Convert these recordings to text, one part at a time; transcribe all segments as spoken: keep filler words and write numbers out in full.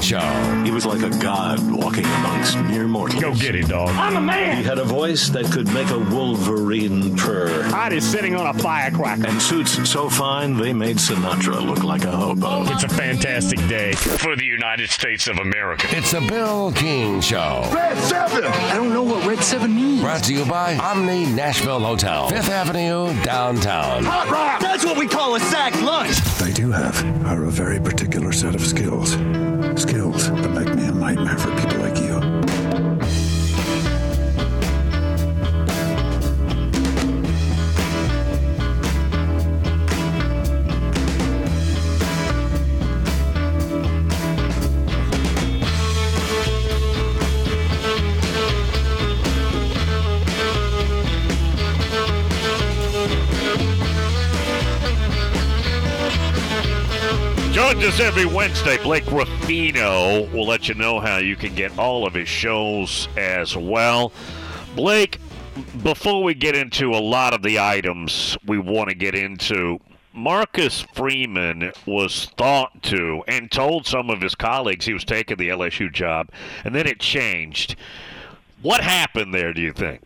Show. He was like a god walking amongst mere mortals. Go get it, dog. I'm a man. He had a voice that could make a wolverine purr. Hot is sitting on a firecracker. And suits so fine they made Sinatra look like a hobo. It's a fantastic day for the United States of America. It's a Bill King Show. Red seven. I don't know what Red seven means. Brought to you by Omni Nashville Hotel, Fifth Avenue, downtown. Hot rock. That's what we call a sack lunch. They do have are a very particular set of skills. Skills that make me a nightmare for people like you. Joins us every Wednesday. Blake Ruffino will let you know how you can get all of his shows as well. Blake, before we get into a lot of the items we want to get into, Marcus Freeman was thought to and told some of his colleagues he was taking the L S U job, and then it changed. What happened there, do you think?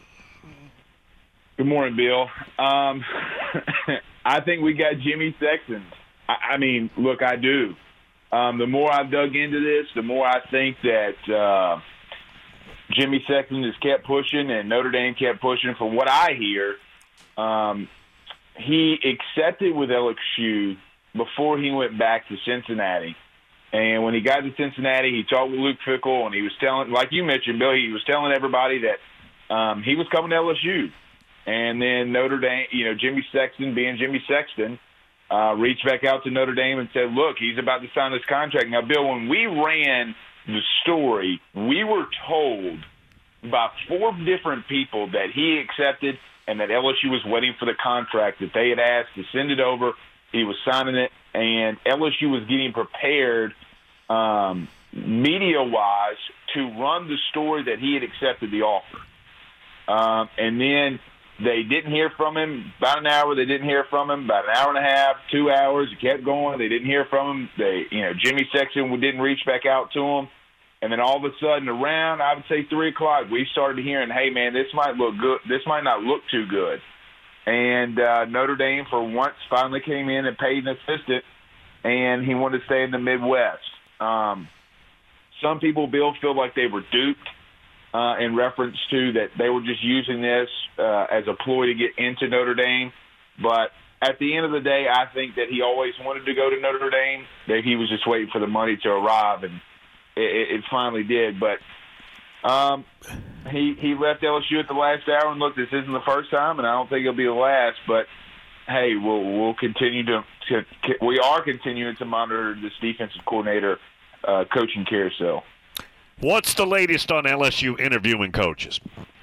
Good morning, Bill. Um, I think we got Jimmy Sexton. I mean, look, I do. Um, the more I've dug into this, the more I think that uh, Jimmy Sexton has kept pushing and Notre Dame kept pushing. From what I hear, um, he accepted with L S U before he went back to Cincinnati. And when he got to Cincinnati, he talked with Luke Fickell, and he was telling, like you mentioned, Bill, he was telling everybody that um, he was coming to L S U. And then Notre Dame, you know, Jimmy Sexton being Jimmy Sexton, Uh, reached back out to Notre Dame and said, look, he's about to sign this contract. Now, Bill, when we ran the story, we were told by four different people that he accepted and that L S U was waiting for the contract, that they had asked to send it over. He was signing it, and L S U was getting prepared um, media-wise to run the story that he had accepted the offer. Um, and then they didn't hear from him. About an hour, they didn't hear from him. About an hour and a half, two hours, he kept going. They didn't hear from him. They, you know, Jimmy Sexton didn't reach back out to him. And then all of a sudden, around, I would say three o'clock, we started hearing, hey, man, this might look good. This might not look too good. And uh, Notre Dame, for once, finally came in and paid an assistant, and he wanted to stay in the Midwest. Um, some people, Bill, feel like they were duped. Uh, in reference to that they were just using this uh, as a ploy to get into Notre Dame. But at the end of the day, I think that he always wanted to go to Notre Dame, that he was just waiting for the money to arrive, and it, it finally did. But um, he, he left L S U at the last hour, and look, this isn't the first time, and I don't think it'll be the last. But, hey, we'll, we'll continue to, to – we are continuing to monitor this defensive coordinator uh, coaching carousel. What's the latest on L S U interviewing coaches?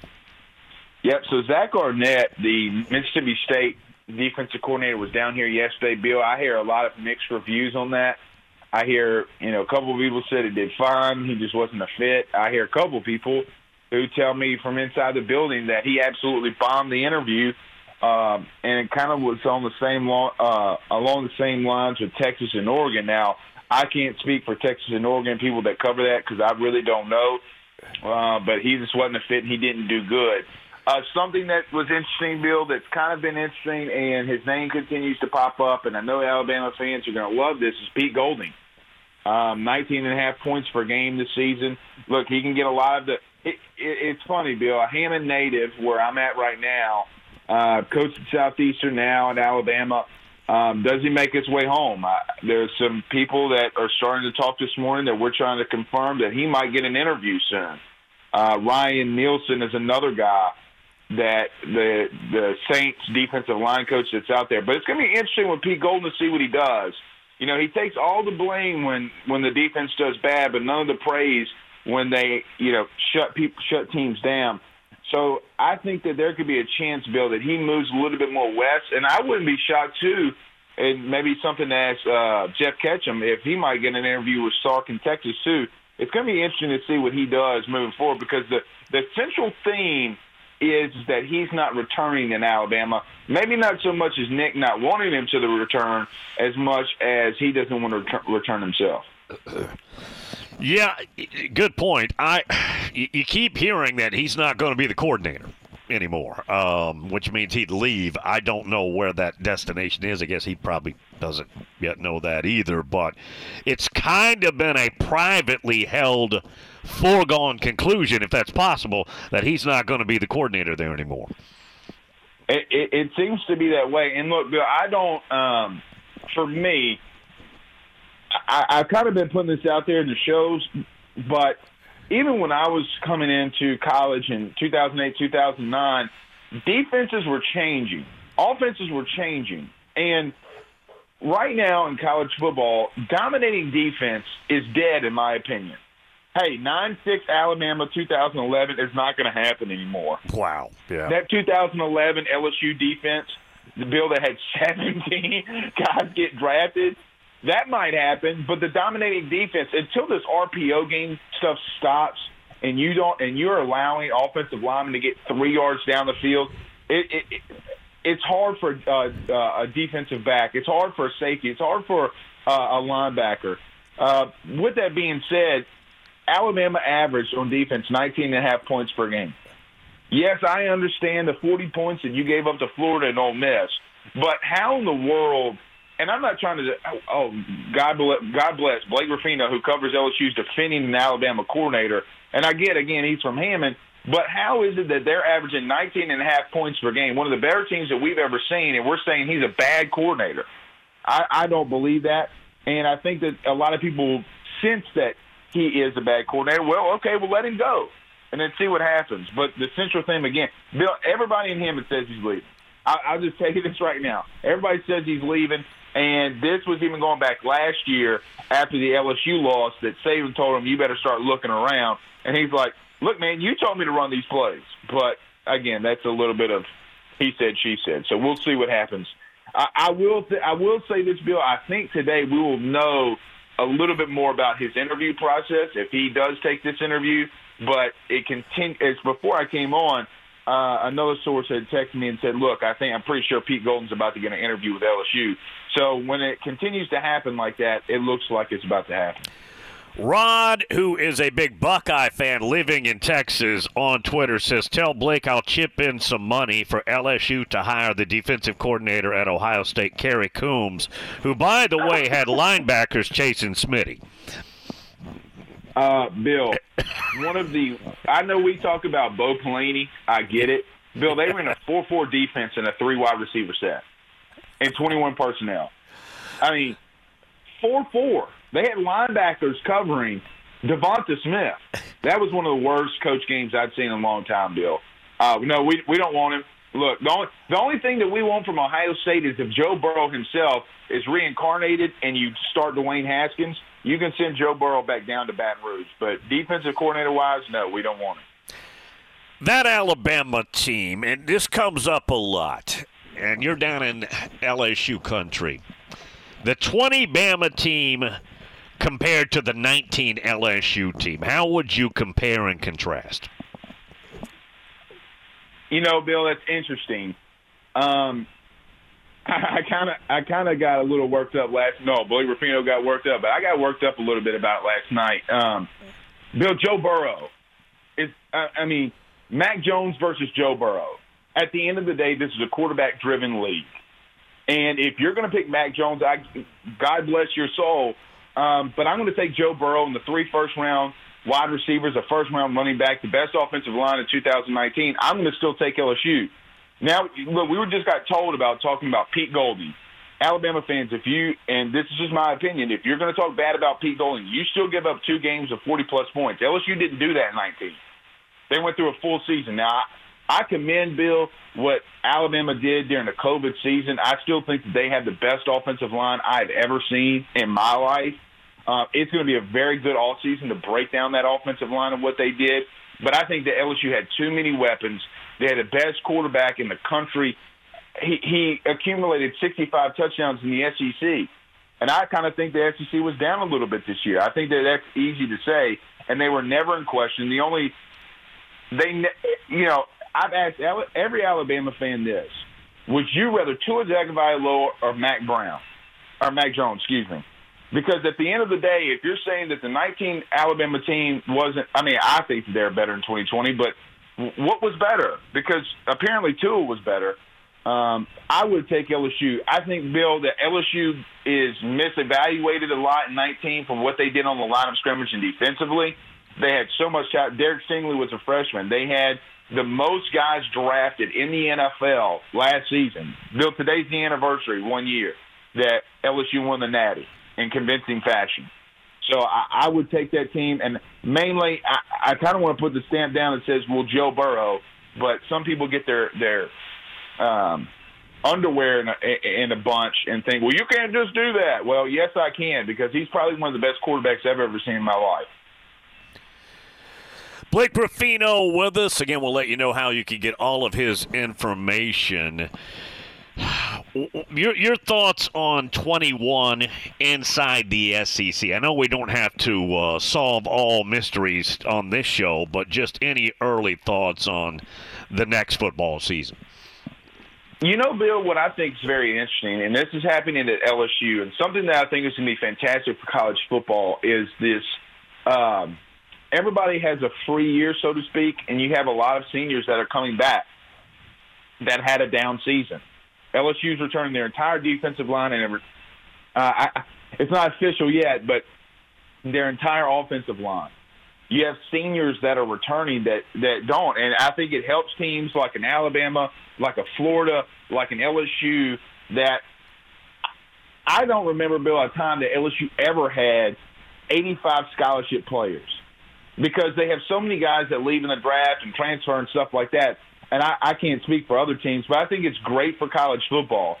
Yep, so Zach Arnett, the Mississippi State defensive coordinator, was down here yesterday. Bill, I hear a lot of mixed reviews on that. I hear, you know, a couple of people said it did fine. He just wasn't a fit. I hear a couple of people who tell me from inside the building that he absolutely bombed the interview, um, and it kind of was on the same lo- uh, along the same lines with Texas and Oregon. Now, I can't speak for Texas and Oregon people that cover that because I really don't know. Uh, but he just wasn't a fit, and he didn't do good. Uh, something that was interesting, Bill, that's kind of been interesting, and his name continues to pop up, and I know Alabama fans are going to love this, is Pete Golding. Um, nineteen and a half points per game this season. Look, he can get a lot of the it, – it, it's funny, Bill. A Hammond native, where I'm at right now, uh, coached at Southeastern now at Alabama – Um, does he make his way home? I, there's some people that are starting to talk this morning that we're trying to confirm that he might get an interview soon. Uh, Ryan Nielsen is another guy that the the Saints defensive line coach that's out there. But it's going to be interesting with Pete Golding to see what he does. You know, he takes all the blame when, when the defense does bad, but none of the praise when they, you know, shut people, shut teams down. So I think that there could be a chance, Bill, that he moves a little bit more west. And I wouldn't be shocked, too, and maybe something to ask uh, Jeff Ketchum, if he might get an interview with Sark in Texas, too. It's going to be interesting to see what he does moving forward because the, the central theme is that he's not returning in Alabama. Maybe not so much as Nick not wanting him to the return as much as he doesn't want to return, return himself. Yeah, good point. I you keep hearing that he's not going to be the coordinator anymore, um, which means he'd leave. I don't know where that destination is. I guess he probably doesn't yet know that either, but it's kind of been a privately held foregone conclusion, if that's possible, that he's not going to be the coordinator there anymore. It, it, it seems to be that way. And look, Bill, I don't, um, for me, I, I've kind of been putting this out there in the shows, but even when I was coming into college in two thousand eight, two thousand nine, defenses were changing. Offenses were changing. And right now in college football, dominating defense is dead, in my opinion. Hey, nine six Alabama two thousand eleven is not going to happen anymore. Wow. Yeah. That two thousand eleven L S U defense, the Bill that had seventeen guys get drafted, that might happen, but the dominating defense, until this R P O game stuff stops and you don't, and you're allowing offensive linemen to get three yards down the field, it, it, it it's hard for uh, uh, a defensive back. It's hard for a safety. It's hard for uh, a linebacker. Uh, with that being said, Alabama averaged on defense nineteen and a half points per game. Yes, I understand the forty points that you gave up to Florida and Ole Miss, but how in the world? And I'm not trying to, oh, God bless, God bless Blake Ruffino, who covers L S U's defending an Alabama coordinator. And I get, again, he's from Hammond. But how is it that they're averaging nineteen and a half points per game, one of the better teams that we've ever seen, and we're saying he's a bad coordinator? I, I don't believe that. And I think that a lot of people sense that he is a bad coordinator. Well, okay, we'll let him go and then see what happens. But the central thing, again, Bill, everybody in Hammond says he's leaving. I, I'll just tell you this right now. Everybody says he's leaving. And this was even going back last year after the L S U loss that Saban told him, you better start looking around. And he's like, look, man, you told me to run these plays. But, again, that's a little bit of he said, she said. So we'll see what happens. I, I will th- I will say this, Bill. I think today we will know a little bit more about his interview process if he does take this interview. But it continu- it's before I came on, Uh, another source had texted me and said, look, I think I'm pretty sure Pete Golden's about to get an interview with L S U. So when it continues to happen like that, it looks like it's about to happen. Rod, who is a big Buckeye fan living in Texas, on Twitter says, tell Blake I'll chip in some money for L S U to hire the defensive coordinator at Ohio State, Kerry Coombs, who, by the way, had linebackers chasing Smitty. Uh, Bill, one of the – I know we talk about Bo Pelini. I get it. Bill, they ran a four four defense and a three-wide receiver set and twenty-one personnel. I mean, four four. They had linebackers covering Devonta Smith. That was one of the worst coach games I'd seen in a long time, Bill. Uh, no, we we don't want him. Look, the only, the only thing that we want from Ohio State is if Joe Burrow himself is reincarnated and you start Dwayne Haskins, you can send Joe Burrow back down to Baton Rouge. But defensive coordinator-wise, no, we don't want him. That Alabama team, and this comes up a lot, and you're down in L S U country. The twenty Bama team compared to the nineteen L S U team, how would you compare and contrast? You know, Bill, that's interesting. Um, I kind of, I kind of got a little worked up last. No, Blake Ruffino got worked up, but I got worked up a little bit about it last night. Um, Bill, Joe Burrow is. I, I mean, Mac Jones versus Joe Burrow. At the end of the day, this is a quarterback-driven league, and if you're going to pick Mac Jones, I, God bless your soul. Um, but I'm going to take Joe Burrow in the three first-round wide receivers, a first-round running back, the best offensive line in two thousand nineteen. I'm going to still take L S U. Now, look, we were just got told about talking about Pete Golding. Alabama fans, if you, and this is just my opinion, if you're going to talk bad about Pete Golding, you still give up two games of forty-plus points. L S U didn't do that in nineteen. They went through a full season. Now, I, I commend, Bill, what Alabama did during the COVID season. I still think that they have the best offensive line I've ever seen in my life. Uh, it's going to be a very good offseason to break down that offensive line and what they did. But I think that L S U had too many weapons. They had the best quarterback in the country. He, he accumulated sixty-five touchdowns in the S E C. And I kind of think the S E C was down a little bit this year. I think that that's easy to say. And they were never in question. The only – they, you know, I've asked every Alabama fan this. Would you rather Tua Tagovailoa or Mac Brown? Or Mac Jones, excuse me. Because at the end of the day, if you're saying that the nineteen Alabama team wasn't – I mean, I think they're better in twenty twenty, but what was better? Because apparently Tua was better. Um, I would take L S U. I think, Bill, that L S U is misevaluated a lot in nineteen from what they did on the line of scrimmage and defensively. They had so much talent. Derek Stingley was a freshman. They had the most guys drafted in the N F L last season. Bill, today's the anniversary, one year, that L S U won the Natty in convincing fashion. So I, I would take that team, and mainly I, I kind of want to put the stamp down that says, well, Joe Burrow, but some people get their their um, underwear in a, in a bunch and think, well, you can't just do that. Well, yes, I can, because he's probably one of the best quarterbacks I've ever seen in my life. Blake Ruffino with us. Again, we'll let you know how you can get all of his information. Your your thoughts on twenty-one inside the S E C? I know we don't have to uh, solve all mysteries on this show, but just any early thoughts on the next football season? You know, Bill, what I think is very interesting, and this is happening at L S U, and something that I think is going to be fantastic for college football is this um, everybody has a free year, so to speak, and you have a lot of seniors that are coming back that had a down season. L S U's returning their entire defensive line, and uh, I, it's not official yet, but their entire offensive line. You have seniors that are returning that, that don't, and I think it helps teams like an Alabama, like a Florida, like an L S U that I don't remember, Bill, a time that L S U ever had eighty-five scholarship players, because they have so many guys that leave in the draft and transfer and stuff like that. And I, I can't speak for other teams, but I think it's great for college football.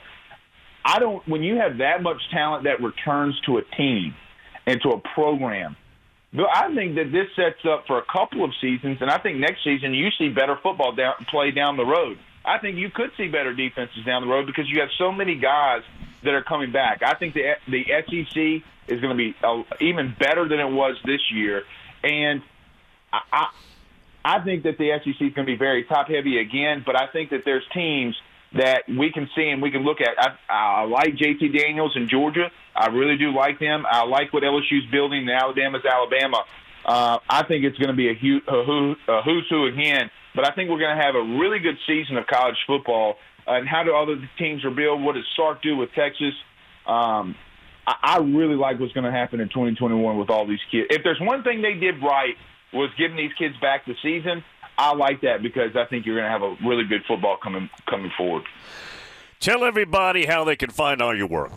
I don't. When you have that much talent that returns to a team and to a program, Bill, I think that this sets up for a couple of seasons, and I think next season you see better football down, play down the road. I think you could see better defenses down the road because you have so many guys that are coming back. I think the the S E C is going to be uh, even better than it was this year, and I. I I think that the S E C is going to be very top-heavy again, but I think that there's teams that we can see and we can look at. I, I like J T Daniels in Georgia. I really do like them. I like what L S U's building in Alabama's Alabama. Uh, I think it's going to be a, hu- a, who- a who's who again, but I think we're going to have a really good season of college football. Uh, and how do other teams rebuild? What does Sark do with Texas? Um, I, I really like what's going to happen in twenty twenty-one with all these kids. If there's one thing they did right, was giving these kids back the season. I like that because I think you're going to have a really good football coming coming forward. Tell everybody how they can find all your work.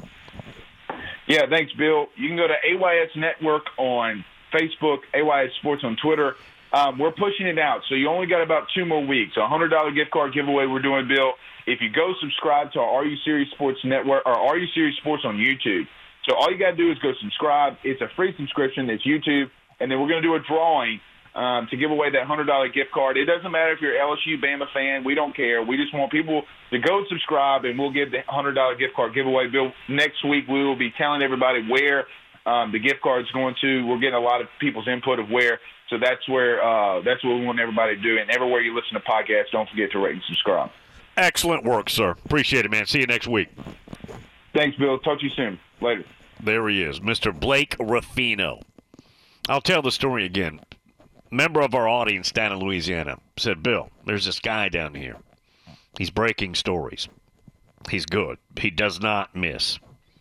Yeah, thanks, Bill. You can go to A Y S Network on Facebook, A Y S Sports on Twitter. Um, we're pushing it out, so you only got about two more weeks. A one hundred dollars gift card giveaway we're doing, Bill. If you go subscribe to our Are You Serious Sports Network or Are You Serious Sports on YouTube. So all you got to do is go subscribe. It's a free subscription. It's YouTube. And then we're going to do a drawing um, to give away that one hundred dollars gift card. It doesn't matter if you're an L S U Bama fan. We don't care. We just want people to go subscribe, and we'll give the one hundred dollars gift card giveaway. Bill, next week we will be telling everybody where um, the gift card is going to. We're getting a lot of people's input of where. So that's where uh, that's what we want everybody to do. And everywhere you listen to podcasts, don't forget to rate and subscribe. Excellent work, sir. Appreciate it, man. See you next week. Thanks, Bill. Talk to you soon. Later. There he is, Mister Blake Ruffino. I'll tell the story again. Member of our audience down in Louisiana said, Bill, there's this guy down here. He's breaking stories. He's good. He does not miss.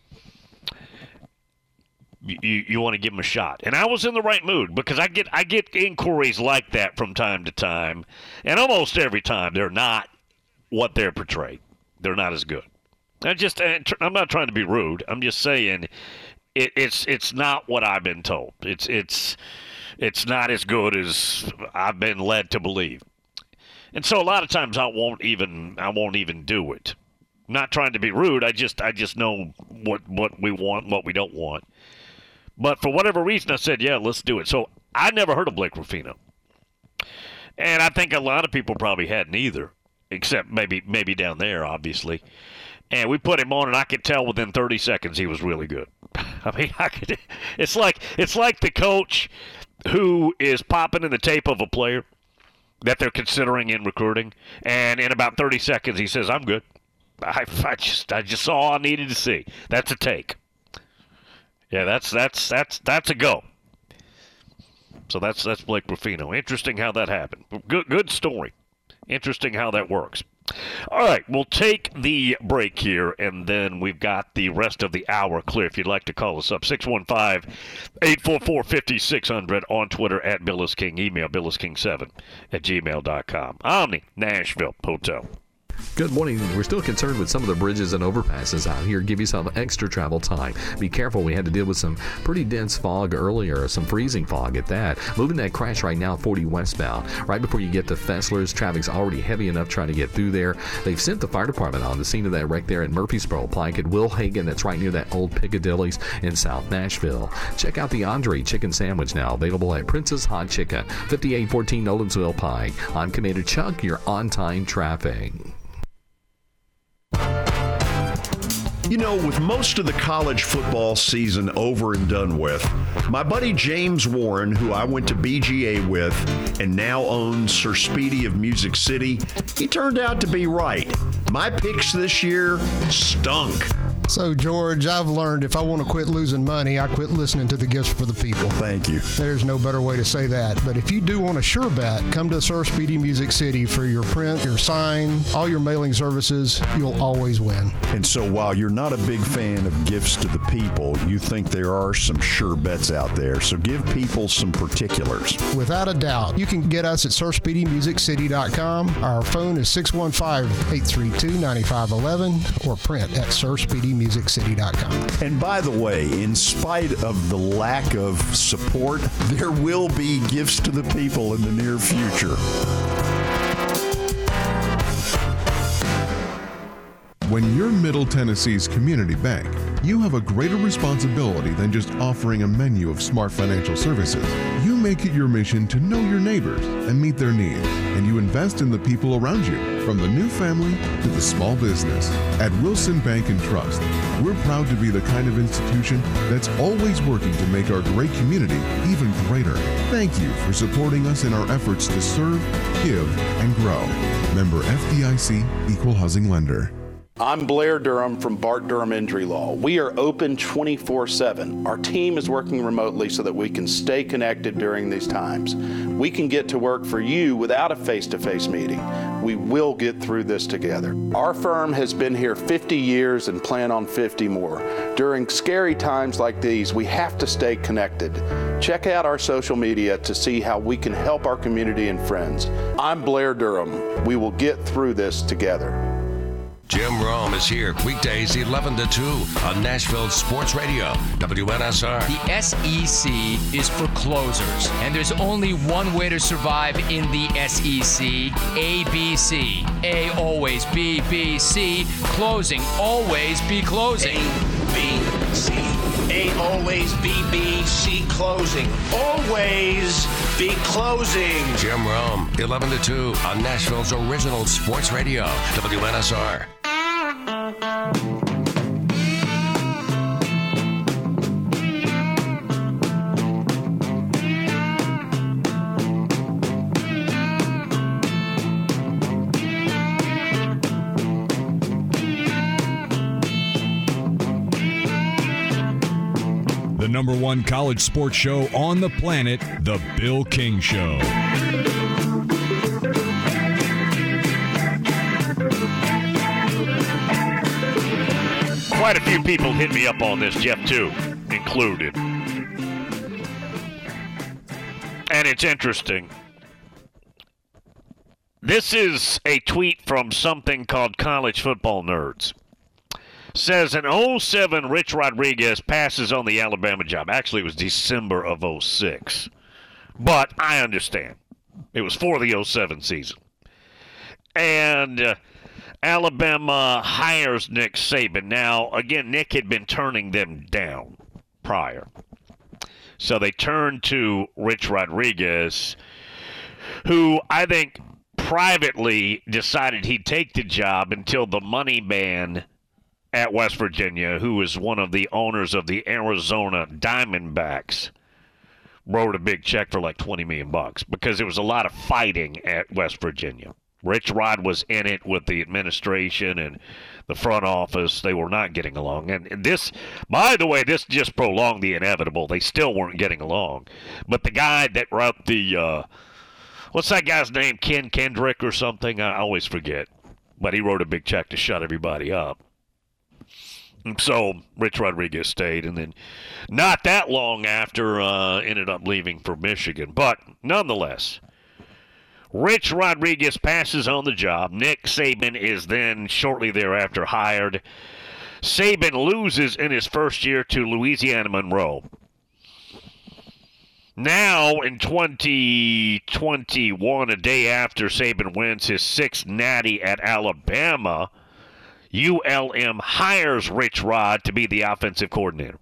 You, you, you want to give him a shot. And I was in the right mood because I get I get inquiries like that from time to time. And almost every time they're not what they're portrayed. They're not as good. I just, I'm not trying to be rude. I'm just saying It, it's it's not what I've been told. It's it's it's not as good as I've been led to believe, and so a lot of times I won't even I won't even do it. I'm not trying to be rude. I just I just know what what we want, what we don't want. But for whatever reason, I said, yeah, let's do it. So I never heard of Blake Ruffino, and I think a lot of people probably hadn't either, except maybe maybe down there, obviously. And we put him on, and I could tell within thirty seconds he was really good. I mean, I could. It's like it's like the coach who is popping in the tape of a player that they're considering in recruiting, and in about thirty seconds he says, "I'm good. I, I just I just saw all I needed to see." That's a take. Yeah, that's that's that's that's a go. So that's that's Blake Ruffino. Interesting how that happened. Good good story. Interesting how that works. All right, we'll take the break here, and then we've got the rest of the hour clear. If you'd like to call us up, six one five, eight four four, five six zero zero, on Twitter at BillisKing, email billis king seven at gmail dot com. Omni, Nashville Hotel. Good morning. We're still concerned with some of the bridges and overpasses out here. Give yourself extra travel time. Be careful. We had to deal with some pretty dense fog earlier, some freezing fog at that. Moving that crash right now, forty westbound. Right before you get to Fessler's, traffic's already heavy enough trying to get through there. They've sent the fire department on the scene of that wreck there at Murfreesboro Pike at Will Hagen. That's right near that old Piccadilly's in South Nashville. Check out the Andre Chicken Sandwich now, available at Prince's Hot Chicken, fifty-eight fourteen Nolensville Pike. I'm Commander Chuck, your on-time traffic. You know, with most of the college football season over and done with, my buddy James Warren, who I went to B G A with and now owns Sir Speedy of Music City, he turned out to be right. My picks this year stunk. So, George, I've learned if I want to quit losing money, I quit listening to the Gifts for the People. Thank you. There's no better way to say that. But if you do want a sure bet, come to Sir Speedy Music City for your print, your sign, all your mailing services. You'll always win. And so while you're not a big fan of Gifts to the People, you think there are some sure bets out there. So give people some particulars. Without a doubt. You can get us at sir speedy music city dot com. Our phone is six one five, eight three two, nine five one one or print at sir speedy music city dot com. And by the way, in spite of the lack of support, there will be Gifts to the People in the near future. When you're Middle Tennessee's community bank, you have a greater responsibility than just offering a menu of smart financial services. You make it your mission to know your neighbors and meet their needs, and you invest in the people around you, from the new family to the small business. At Wilson Bank and Trust, we're proud to be the kind of institution that's always working to make our great community even greater. Thank you for supporting us in our efforts to serve, give, and grow. Member F D I C, Equal Housing Lender. I'm Blair Durham from Bart Durham Injury Law. We are open twenty-four seven. Our team is working remotely so that we can stay connected during these times. We can get to work for you without a face-to-face meeting. We will get through this together. Our firm has been here fifty years and plan on fifty more. During scary times like these, we have to stay connected. Check out our social media to see how we can help our community and friends. I'm Blair Durham. We will get through this together. Jim Rome is here weekdays eleven to two on Nashville Sports Radio, W N S R. The S E C is for closers, and there's only one way to survive in the S E C, A B C. A always B, B, C, closing, always be closing. A, B, C. A always B, B, C, closing. Always be closing. Jim Rome, eleven to two on Nashville's original sports radio, W N S R. The number one college sports show on the planet, The Bill King Show. Quite a few people hit me up on this, Jeff too, included. And it's interesting. This is a tweet from something called College Football Nerds. Says an oh seven Rich Rodriguez passes on the Alabama job. Actually, it was December of oh six. But I understand. It was for the oh seven season. And uh, Alabama hires Nick Saban. Now, again, Nick had been turning them down prior. So they turned to Rich Rodriguez, who I think privately decided he'd take the job until the money man at West Virginia, who is one of the owners of the Arizona Diamondbacks, wrote a big check for like twenty million bucks because there was a lot of fighting at West Virginia. Rich Rod was in it with the administration and the front office. They were not getting along. And this, by the way, this just prolonged the inevitable. They still weren't getting along. But the guy that wrote the, uh, what's that guy's name? Ken Kendrick or something? I always forget. But he wrote a big check to shut everybody up. And so Rich Rodriguez stayed. And then not that long after, uh, ended up leaving for Michigan. But nonetheless, Rich Rodriguez passes on the job. Nick Saban is then shortly thereafter hired. Saban loses in his first year to Louisiana Monroe. Now, in twenty twenty-one, a day after Saban wins his sixth natty at Alabama, U L M hires Rich Rod to be the offensive coordinator.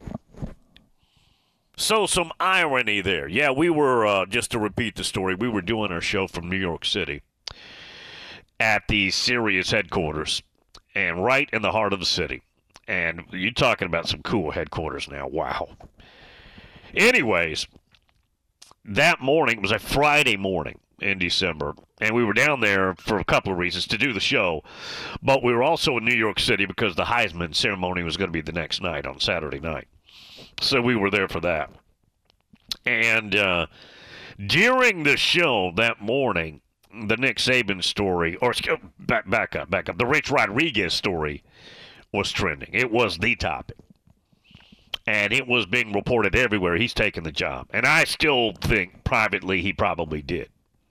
So some irony there. Yeah, we were, uh, just to repeat the story, we were doing our show from New York City at the Sirius headquarters and right in the heart of the city. And you're talking about some cool headquarters now. Wow. Anyways, that morning, it was a Friday morning in December, and we were down there for a couple of reasons to do the show, but we were also in New York City because the Heisman ceremony was going to be the next night on Saturday night. So we were there for that. And uh, during the show that morning, the Nick Saban story, or back, back up, back up, the Rich Rodriguez story was trending. It was the topic. And it was being reported everywhere. He's taking the job. And I still think privately he probably did.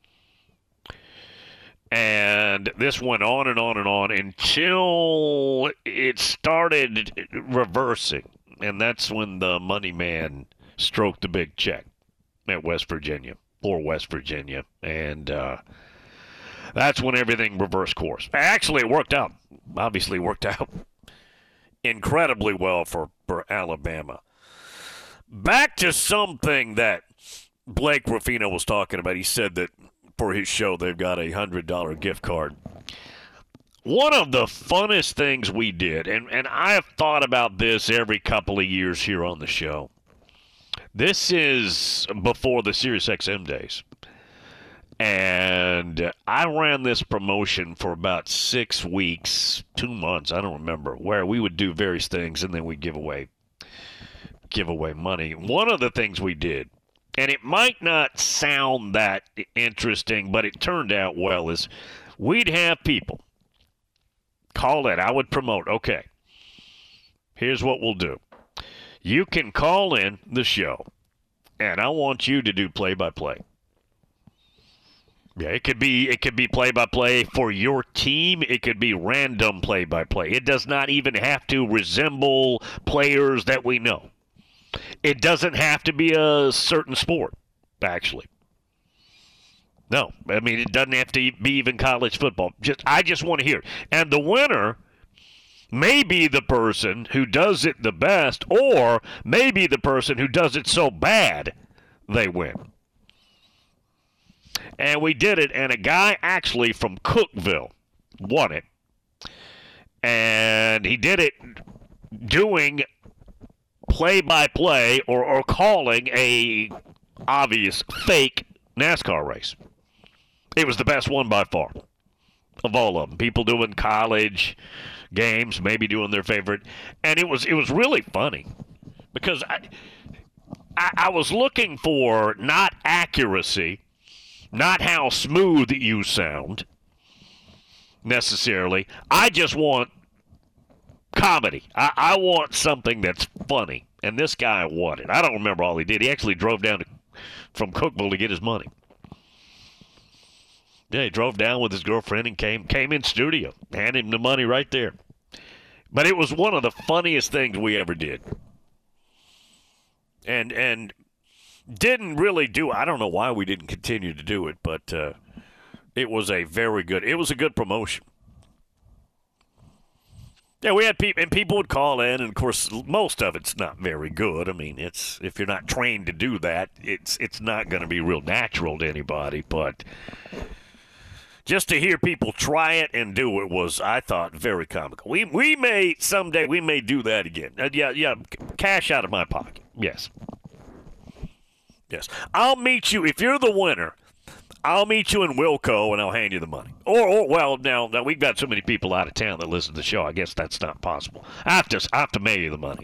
And this went on and on and on until it started reversing. And that's when the money man stroked the big check at West Virginia, or West Virginia. And uh, that's when everything reversed course. Actually, it worked out. Obviously, it worked out incredibly well for, for Alabama. Back to something that Blake Ruffino was talking about. He said that for his show, they've got a one hundred dollars gift card. One of the funnest things we did, and, and I have thought about this every couple of years here on the show. This is before the SiriusXM days. And I ran this promotion for about six weeks, two months, I don't remember, where we would do various things and then we'd give away, give away money. One of the things we did, and it might not sound that interesting, but it turned out well, is we'd have people call in. I would promote, okay, here's what we'll do. You can call in the show, and I want you to do play-by-play. Yeah, it could be it could be play-by-play for your team. It could be random play-by-play. It does not even have to resemble players that we know. It doesn't have to be a certain sport, actually. No, I mean, it doesn't have to be even college football. Just I just want to hear it. And the winner may be the person who does it the best, or maybe the person who does it so bad they win. And we did it, and a guy actually from Cookeville won it. And he did it doing play-by-play or, or calling a obvious fake NASCAR race. It was the best one by far of all of them. People doing college games, maybe doing their favorite. And it was it was really funny because I, I, I was looking for not accuracy, not how smooth you sound necessarily. I just want comedy. I, I want something that's funny. And this guy won it. I don't remember all he did. He actually drove down to, from Cookeville to get his money. Yeah, he drove down with his girlfriend and came came in studio. Handed him the money right there. But it was one of the funniest things we ever did. And and didn't really do, I don't know why we didn't continue to do it, but uh, it was a very good, it was a good promotion. Yeah, we had people, and people would call in, and of course, most of it's not very good. I mean, it's if you're not trained to do that, it's it's not going to be real natural to anybody, but just to hear people try it and do it was, I thought, very comical. We we may, someday, we may do that again. Uh, yeah, yeah, cash out of my pocket. Yes. Yes. I'll meet you. If you're the winner, I'll meet you in Wilco, and I'll hand you the money. Or, or well, now, now we've got so many people out of town that listen to the show. I guess that's not possible. I have to, I have to mail you the money.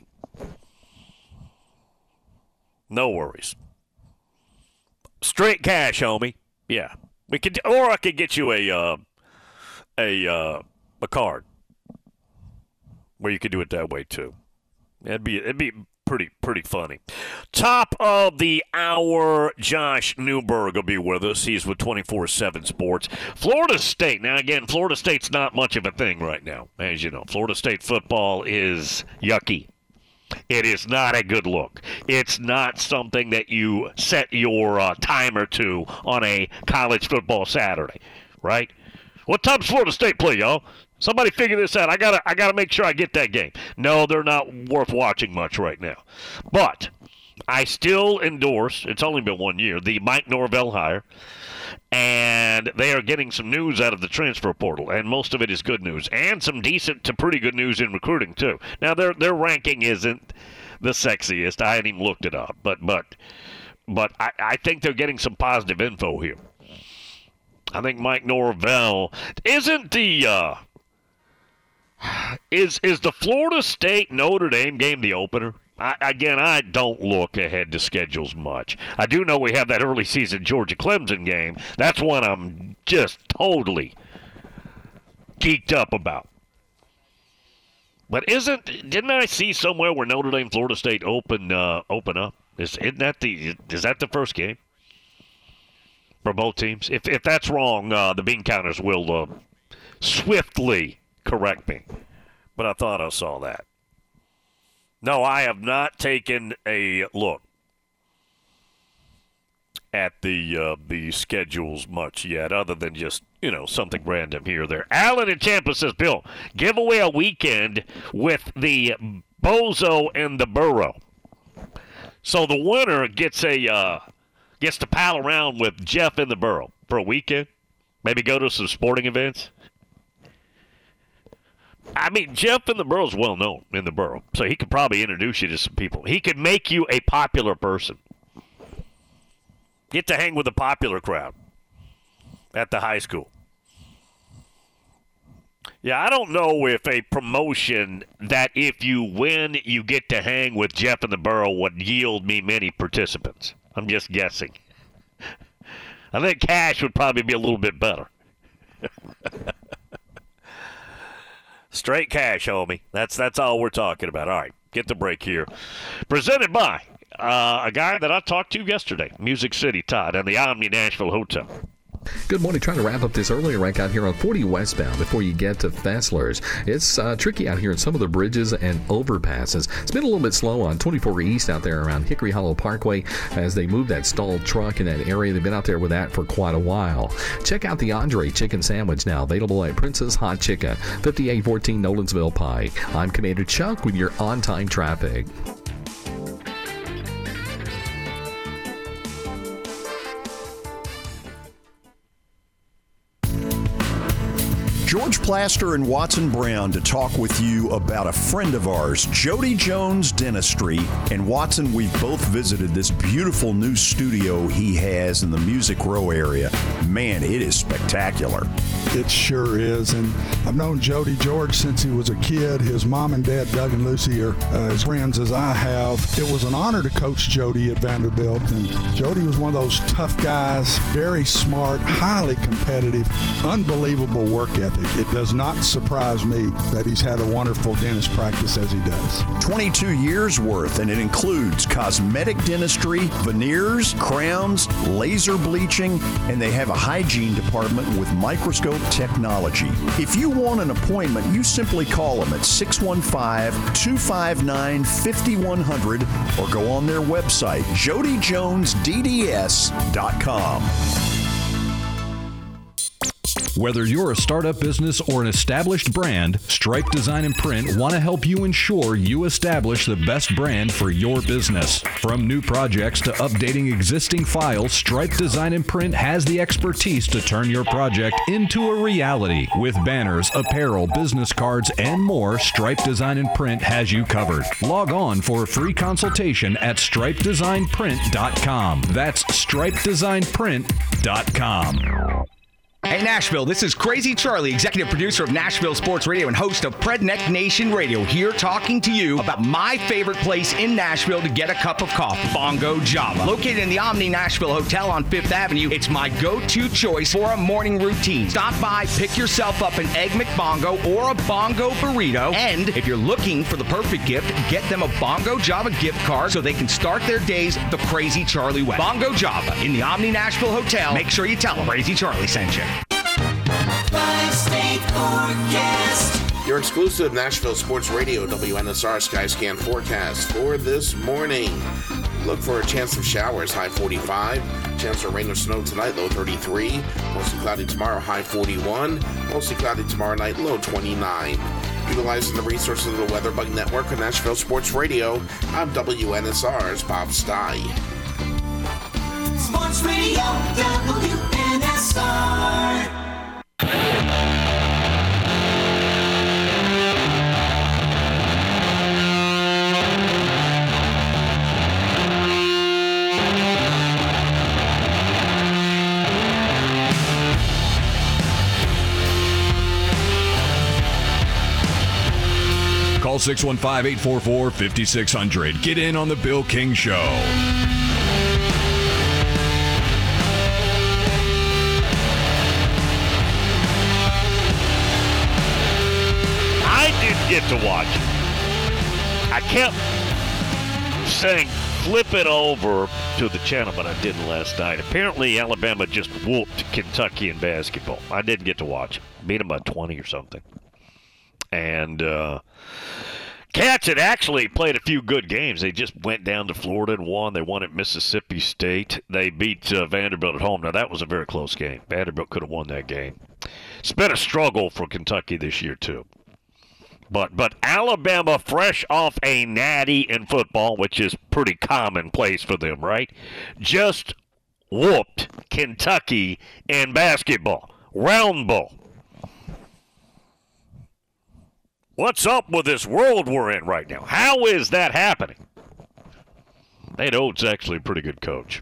No worries. Straight cash, homie. Yeah, we could, or I could get you a uh, a uh, a card where you could do it that way too. It'd be it'd be pretty pretty funny. Top of the hour, Josh Newberg will be with us. He's with twenty-four seven Sports. Florida State. Now again, Florida State's not much of a thing right now, as you know. Florida State football is yucky. It is not a good look. It's not something that you set your uh, timer to on a college football Saturday, right? What time's Florida State play, y'all? Somebody figure this out. I gotta, I gotta make sure I get that game. No, they're not worth watching much right now. But I still endorse. It's only been one year. The Mike Norvell hire. And they are getting some news out of the transfer portal, and most of it is good news, and some decent to pretty good news in recruiting too. Now their their ranking isn't the sexiest. I hadn't even looked it up, but but but I, I think they're getting some positive info here. I think Mike Norvell isn't the uh, is is the Florida State Notre Dame game the opener? I, again, I don't look ahead to schedules much. I do know we have that early season Georgia-Clemson game. That's one I'm just totally geeked up about. But isn't didn't I see somewhere where Notre Dame Florida State open uh, open up? Is isn't that the is that the first game for both teams? If if that's wrong, uh, the bean counters will uh, swiftly correct me. But I thought I saw that. No, I have not taken a look at the uh, the schedules much yet, other than just, you know, something random here or there. Alan in Tampa says, Bill, give away a weekend with the Bozo and the Burrow. So the winner gets a uh, gets to pal around with Jeff and the Burrow for a weekend. Maybe go to some sporting events. I mean, Jeff in the Burrow's well known in the Burrow, so he could probably introduce you to some people. He could make you a popular person. Get to hang with the popular crowd at the high school. Yeah, I don't know if a promotion that if you win, you get to hang with Jeff in the Burrow would yield me many participants. I'm just guessing. I think cash would probably be a little bit better. Straight cash, homie. That's that's all we're talking about. All right, get the break here. Presented by uh, a guy that I talked to yesterday, Music City Todd, and the Omni Nashville Hotel. Good morning. Trying to wrap up this earlier rank out here on forty westbound before you get to Fessler's. It's uh, tricky out here in some of the bridges and overpasses. It's been a little bit slow on twenty-four East out there around Hickory Hollow Parkway as they move that stalled truck in that area. They've been out there with that for quite a while. Check out the Andre Chicken Sandwich now, available at Princess Hot Chicken, fifty-eight fourteen Nolensville Pike. I'm Commander Chuck with your on-time traffic. George Plaster and Watson Brown to talk with you about a friend of ours, Jody Jones Dentistry. And Watson, we've both visited this beautiful new studio he has in the Music Row area. Man, it is spectacular. It sure is. And I've known Jody George since he was a kid. His mom and dad, Doug and Lucy, are uh, as friends as I have. It was an honor to coach Jody at Vanderbilt. And Jody was one of those tough guys, very smart, highly competitive, unbelievable work ethic. It does not surprise me that he's had a wonderful dentist practice as he does. twenty-two years worth, and it includes cosmetic dentistry, veneers, crowns, laser bleaching, and they have a hygiene department with microscope technology. If you want an appointment, you simply call them at six one five, two five nine, five one zero zero or go on their website, jody jones d d s dot com. Whether you're a startup business or an established brand, Stripe Design and Print want to help you ensure you establish the best brand for your business. From new projects to updating existing files, Stripe Design and Print has the expertise to turn your project into a reality. With banners, apparel, business cards, and more, Stripe Design and Print has you covered. Log on for a free consultation at stripe design print dot com. That's stripe design print dot com. Hey Nashville, this is Crazy Charlie, executive producer of Nashville Sports Radio and host of Predneck Nation Radio, here talking to you about my favorite place in Nashville to get a cup of coffee, Bongo Java. Located in the Omni Nashville Hotel on Fifth Avenue, it's my go-to choice for a morning routine. Stop by, pick yourself up an Egg McBongo or a Bongo burrito, and if you're looking for the perfect gift, get them a Bongo Java gift card so they can start their days the Crazy Charlie way. Bongo Java in the Omni Nashville Hotel. Make sure you tell them Crazy Charlie sent you. Five-State Forecast. Your exclusive Nashville Sports Radio W N S R Skyscan forecast for this morning. Look for a chance of showers, high forty-five. Chance of rain or snow tonight, low thirty-three. Mostly cloudy tomorrow, high forty-one. Mostly cloudy tomorrow night, low twenty-nine. Utilizing the resources of the WeatherBug Network and Nashville Sports Radio, I'm W N S R's Bob Stye. Sports Radio W N S R. Call six one five, eight four four, five six zero zero. Get in on the Bill King Show. Get to watch. I kept saying flip it over to the channel, but I didn't last night. Apparently, Alabama just whooped Kentucky in basketball. I didn't get to watch it. Beat them by twenty or something. And uh, Cats had actually played a few good games. They just went down to Florida and won. They won at Mississippi State. They beat uh, Vanderbilt at home. Now, that was a very close game. Vanderbilt could have won that game. It's been a struggle for Kentucky this year, too. But but Alabama, fresh off a natty in football, which is pretty commonplace for them, right? Just whooped Kentucky in basketball. Round Bowl. What's up with this world we're in right now? How is that happening? Nate Oates actually a pretty good coach.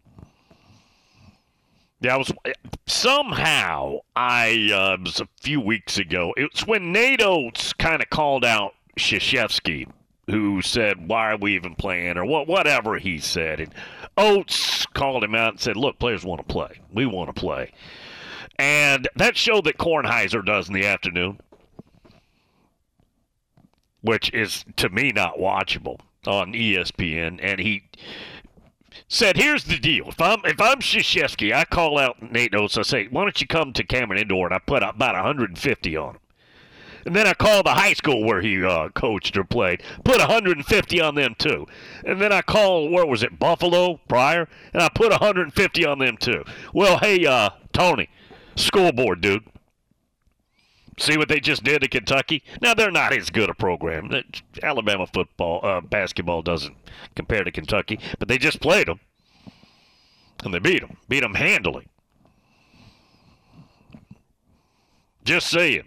Yeah, I was somehow I uh, it was a few weeks ago. It's when Nate Oates kind of called out Krzyzewski, who said, "Why are we even playing?" or what, whatever he said. And Oates called him out and said, "Look, players want to play. We want to play." And that show that Kornheiser does in the afternoon, which is to me not watchable on E S P N, and he said, "Here's the deal. If I'm if I'm Krzyzewski, I call out Nate Oates. I say, why don't you come to Cameron Indoor?" And I put about one hundred fifty on him. And then I call the high school where he uh, coached or played, put one hundred fifty on them too. And then I call, where was it, Buffalo prior, and I put one hundred fifty on them too. Well, hey, uh, Tony, school board, dude. See what they just did to Kentucky? Now, they're not as good a program. Alabama football, uh, basketball doesn't compare to Kentucky, but they just played them, and they beat them. Beat them handily. Just saying.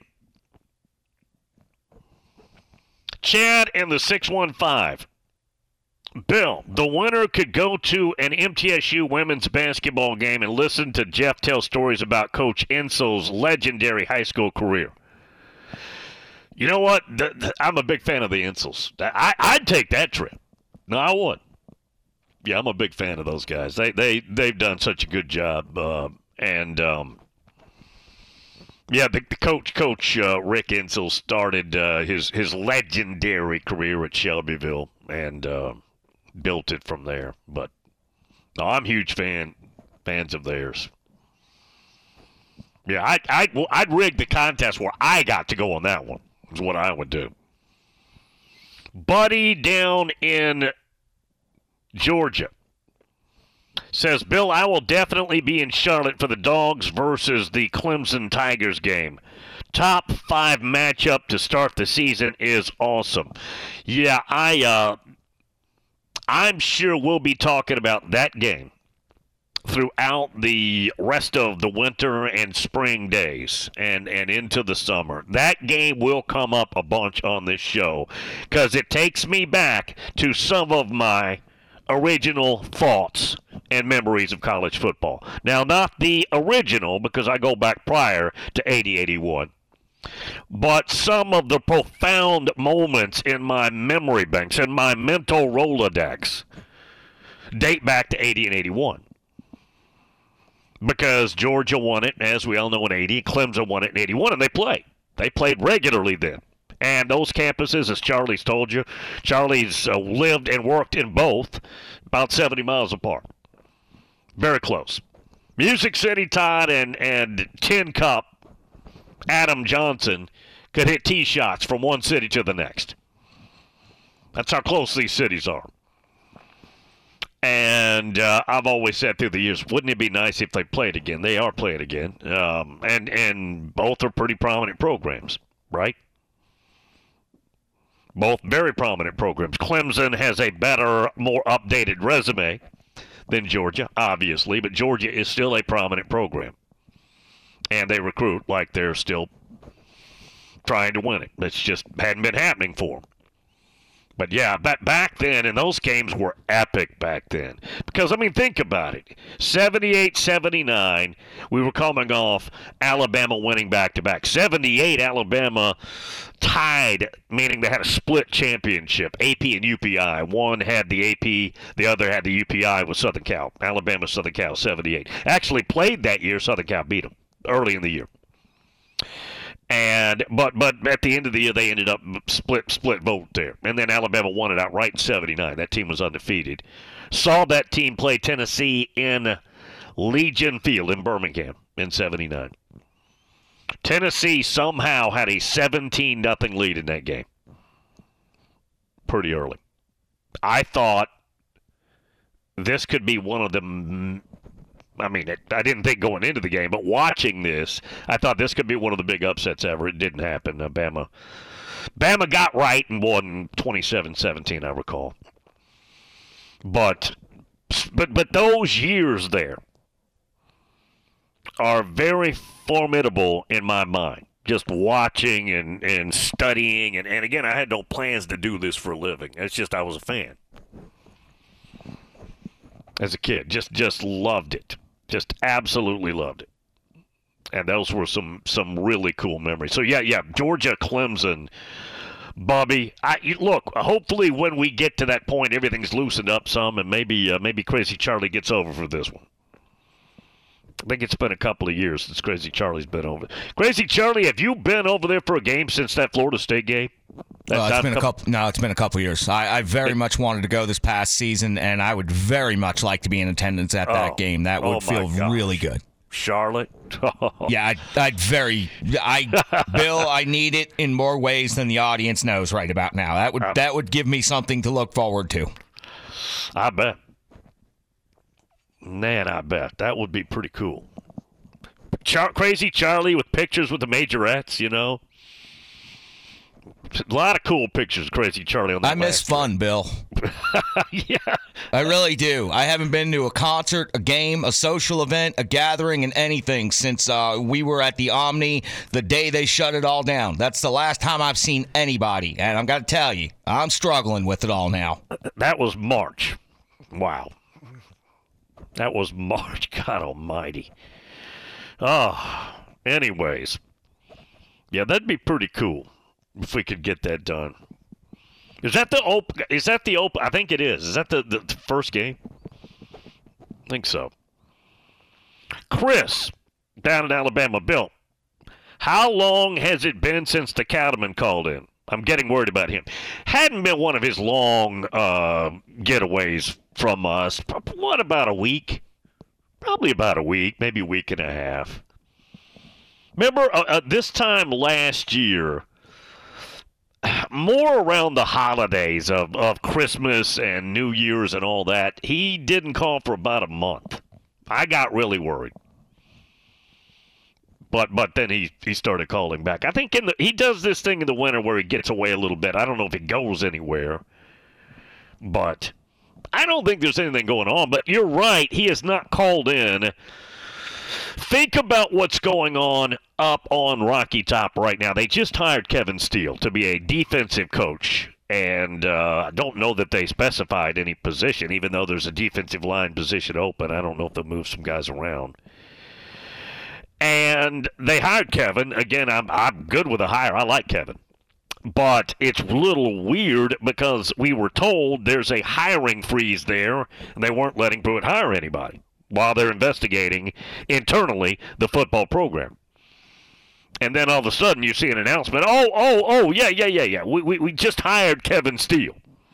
Chad in the six one five. Bill, the winner could go to an M T S U women's basketball game and listen to Jeff tell stories about Coach Insol's legendary high school career. You know what? The, the, I'm a big fan of the Insols. I, I'd take that trip. No, I would. Yeah, I'm a big fan of those guys. They, they, they've done such a good job. Uh, and, um, yeah, the, the coach, Coach uh, Rick Insel started uh, his, his legendary career at Shelbyville and uh, built it from there. But no, I'm huge fan fans of theirs. Yeah, I, I'd, I'd rig the contest where I got to go on that one, is what I would do. Buddy down in Georgia. Says, Bill, I will definitely be in Charlotte for the Dogs versus the Clemson Tigers game. Top five matchup to start the season is awesome. Yeah, I, uh, I'm sure we'll be talking about that game throughout the rest of the winter and spring days and, and into the summer. That game will come up a bunch on this show because it takes me back to some of my original thoughts and memories of college football. Now, not the original because I go back prior to eighty eighty-one, but some of the profound moments in my memory banks and my mental Rolodex date back to eighty and eighty-one. Because Georgia won it, as we all know, in eighty. Clemson won it in eighty-one, and they played. They played regularly then. And those campuses, as Charlie's told you, Charlie's uh, lived and worked in both, about seventy miles apart. Very close. Music City Todd and, and Tin Cup, Adam Johnson, could hit tee shots from one city to the next. That's how close these cities are. And uh, I've always said through the years, wouldn't it be nice if they played again? They are playing again. Um, and, and both are pretty prominent programs, right? Both very prominent programs. Clemson has a better, more updated resume than Georgia, obviously, but Georgia is still a prominent program. And they recruit like they're still trying to win it. It's just hadn't been happening for them. But, yeah, back, back then, and those games were epic back then. Because, I mean, think about it. seventy-eight seventy-nine, we were coming off Alabama winning back-to-back. seventy-eight, Alabama tied, meaning they had a split championship, A P and U P I. One had the A P, the other had the U P I with Southern Cal. Alabama, Southern Cal, seventy-eight. Actually played that year, Southern Cal beat them early in the year. And but but at the end of the year, they ended up split split vote there. And then Alabama won it outright in seventy-nine. That team was undefeated. Saw that team play Tennessee in Legion Field in Birmingham in seventy-nine. Tennessee somehow had a seventeen nothing lead in that game. Pretty early. I thought this could be one of the... I mean, it, I didn't think going into the game, but watching this, I thought this could be one of the big upsets ever. It didn't happen. Uh, Bama, Bama got right and won twenty-seven seventeen, I recall. But, but, but those years there are very formidable in my mind. Just watching and, and studying. And, and, again, I had no plans to do this for a living. It's just I was a fan. As a kid, just just loved it. Just absolutely loved it. And those were some some really cool memories. So, yeah, yeah, Georgia, Clemson, Bobby. I, look, hopefully when we get to that point, everything's loosened up some, and maybe uh, maybe Crazy Charlie gets over for this one. I think it's been a couple of years since Crazy Charlie's been over. Crazy Charlie, have you been over there for a game since that Florida State game? Uh, it's been a couple. No, it's been a couple years. I, I very much wanted to go this past season, and I would very much like to be in attendance at that Oh. game. That would Oh, my feel gosh. really good. Charlotte? Yeah, I'd, I'd very. I Bill, I need it in more ways than the audience knows right about now. That would that would give me something to look forward to. I bet. Man, I bet. That would be pretty cool. Char- Crazy Charlie with pictures with the majorettes, you know. A lot of cool pictures of Crazy Charlie on that I miss last fun, Bill. Yeah. I really do. I haven't been to a concert, a game, a social event, a gathering, and anything since uh, we were at the Omni the day they shut it all down. That's the last time I've seen anybody, and I've got to tell you, I'm struggling with it all now. That was March. Wow. That was March. God almighty. Oh, anyways. Yeah, that'd be pretty cool if we could get that done. Is that the open? Is that the open? I think it is. Is that the, the, the first game? I think so. Chris, down in Alabama. Bill, how long has it been since the cattleman called in? I'm getting worried about him. Hadn't been one of his long uh, getaways from us. What, about a week? Probably about a week, maybe a week and a half. Remember, uh, uh, this time last year, more around the holidays of, of Christmas and New Year's and all that. He didn't call for about a month. I got really worried. But but then he, he started calling back. I think in the, he does this thing in the winter where he gets away a little bit. I don't know if he goes anywhere. But I don't think there's anything going on. But you're right. He is not called in. Think about what's going on up on Rocky Top right now. They just hired Kevin Steele to be a defensive coach. And uh, I don't know that they specified any position, even though there's a defensive line position open. I don't know if they'll move some guys around. And they hired Kevin. Again, I'm I'm good with a hire. I like Kevin. But it's a little weird because we were told there's a hiring freeze there, and they weren't letting Pruitt hire anybody while they're investigating internally the football program. And then all of a sudden you see an announcement, oh, oh, oh, yeah, yeah, yeah, yeah. We, we, we just hired Kevin Steele.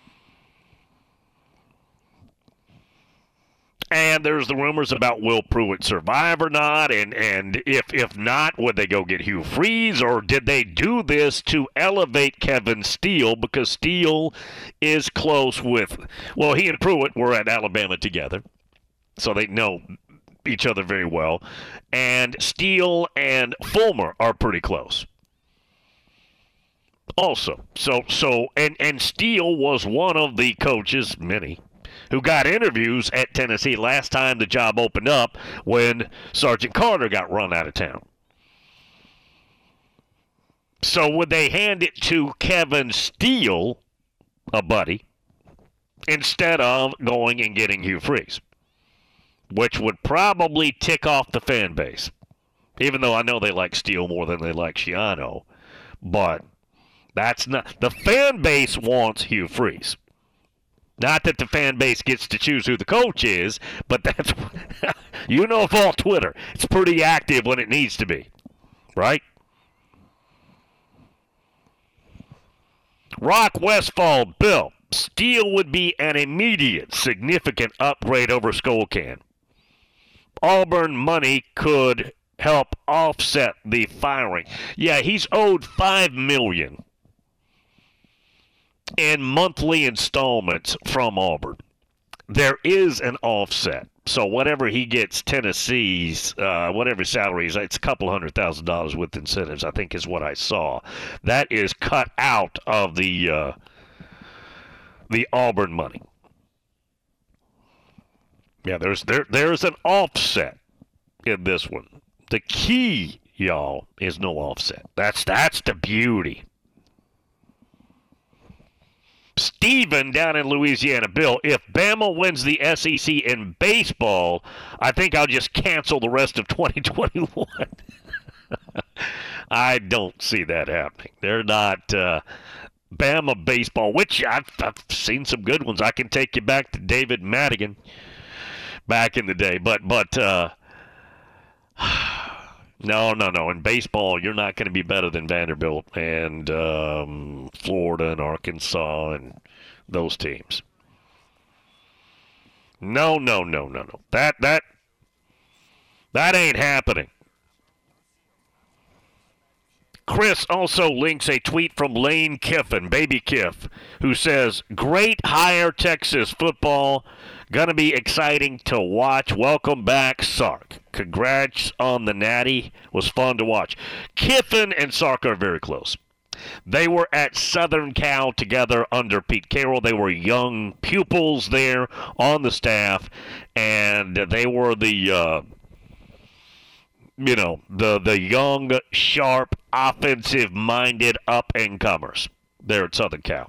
And there's the rumors about will Pruitt survive or not, and, and if if not, would they go get Hugh Freeze, or did they do this to elevate Kevin Steele because Steele is close with, well, he and Pruitt were at Alabama together, so they know each other very well, and Steele and Fulmer are pretty close. Also, so so and and Steele was one of the coaches, many, who got interviews at Tennessee last time the job opened up when Sergeant Carter got run out of town. So would they hand it to Kevin Steele, a buddy, instead of going and getting Hugh Freeze, which would probably tick off the fan base, even though I know they like Steele more than they like Schiano. But that's not – the fan base wants Hugh Freeze. Not that the fan base gets to choose who the coach is, but that's, you know, fall Twitter. It's pretty active when it needs to be, right? Rock Westfall, Bill, Steele would be an immediate significant upgrade over Spokane. Auburn money could help offset the firing. Yeah, he's owed five million dollars in monthly installments from Auburn. There is an offset. So whatever he gets Tennessee's, uh, whatever salary is, it's a couple hundred thousand dollars with incentives, I think is what I saw. That is cut out of the uh, the Auburn money. Yeah, there's there there's an offset in this one. The key, y'all, is no offset. That's that's the beauty. Steven down in Louisiana. Bill, if Bama wins the S E C in baseball, I think I'll just cancel the rest of twenty twenty-one. I don't see that happening. They're not uh, Bama baseball, which I've, I've seen some good ones. I can take you back to David Madigan back in the day. But, but uh, no, no, no. In baseball, you're not going to be better than Vanderbilt and um, Florida and Arkansas and those teams. No, no, no, no, no. That that that ain't happening. Chris also links a tweet from Lane Kiffin, Baby Kiff, who says, "Great hire, Texas football. Gonna be exciting to watch. Welcome back, Sark. Congrats on the natty. Was fun to watch." Kiffin and Sark are very close. They were at Southern Cal together under Pete Carroll. They were young pupils there on the staff, and they were the, uh, you know, the the young, sharp, offensive-minded up-and-comers there at Southern Cal.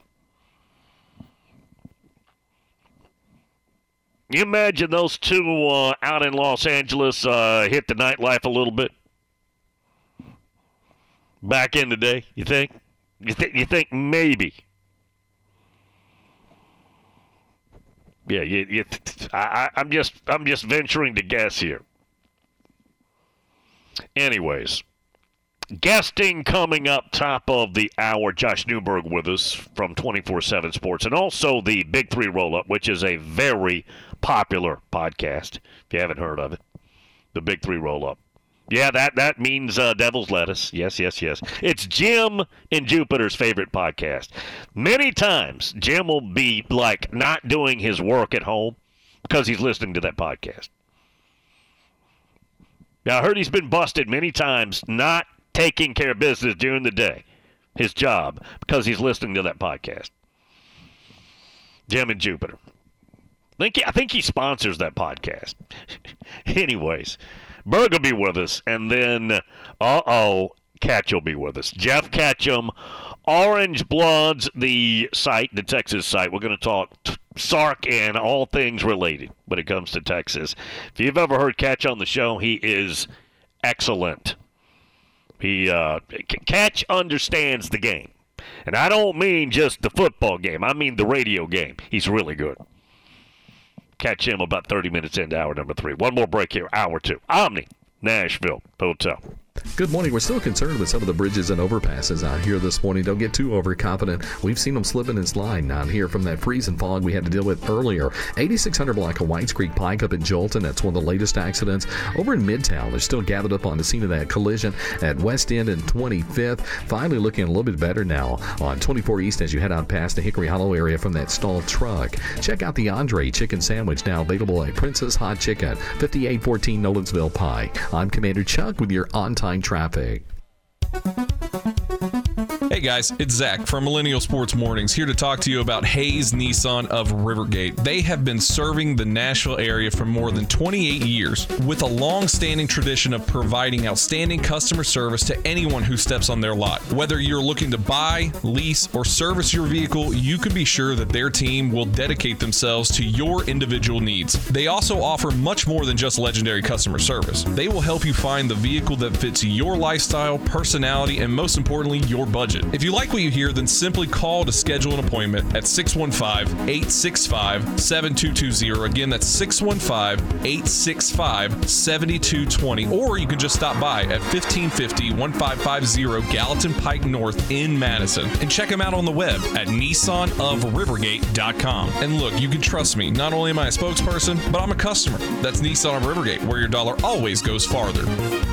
You imagine those two uh, out in Los Angeles uh, hit the nightlife a little bit back in the day? You think? You think? You think maybe? Yeah. You. you I, I'm just. I'm just venturing to guess here. Anyways, guesting coming up top of the hour. Josh Newberg with us from twenty-four seven Sports, and also the Big Three Roll-Up, which is a very popular podcast, if you haven't heard of it. The Big Three Roll-Up. Yeah, that, that means uh, devil's lettuce. Yes, yes, yes. It's Jim and Jupiter's favorite podcast. Many times, Jim will be, like, not doing his work at home because he's listening to that podcast. Now, I heard he's been busted many times not taking care of business during the day, his job, because he's listening to that podcast. Jim and Jupiter. I think he, I think he sponsors that podcast. Anyways, Berg will be with us, and then, uh-oh, Catch will be with us. Jeff Ketchum, Orange Bloods, the site, the Texas site. We're going to talk t- Sark and all things related when it comes to Texas. If you've ever heard Catch on the show, he is excellent. He uh, Catch understands the game. And I don't mean just the football game. I mean the radio game. He's really good. Catch him about thirty minutes into hour number three. One more break here, hour two. Omni, Nashville Hotel. Good morning. We're still concerned with some of the bridges and overpasses out here this morning. Don't get too overconfident. We've seen them slipping and sliding out here from that freeze and fog we had to deal with earlier. eighty-six hundred block of Whites Creek Pike up at Jolton. That's one of the latest accidents. Over in Midtown, they're still gathered up on the scene of that collision at West End and twenty-fifth. Finally looking a little bit better now on twenty-four East as you head out past the Hickory Hollow area from that stalled truck. Check out the Andre Chicken Sandwich, now available at Princess Hot Chicken, fifty-eight fourteen Nolensville Pike. I'm Commander Chuck with your on-time traffic. Hey guys, it's Zach from Millennial Sports Mornings, here to talk to you about Hayes Nissan of Rivergate. They have been serving the Nashville area for more than twenty-eight years, with a long-standing tradition of providing outstanding customer service to anyone who steps on their lot. Whether you're looking to buy, lease, or service your vehicle, you can be sure that their team will dedicate themselves to your individual needs. They also offer much more than just legendary customer service. They will help you find the vehicle that fits your lifestyle, personality, and most importantly, your budget. If you like what you hear, then simply call to schedule an appointment at six one five, eight six five, seven two two zero. Again, that's six one five, eight six five, seven two two zero. Or you can just stop by at fifteen fifty, fifteen fifty Gallatin Pike North in Madison. And check them out on the web at nissan of rivergate dot com. And look, you can trust me. Not only am I a spokesperson, but I'm a customer. That's Nissan of Rivergate, where your dollar always goes farther.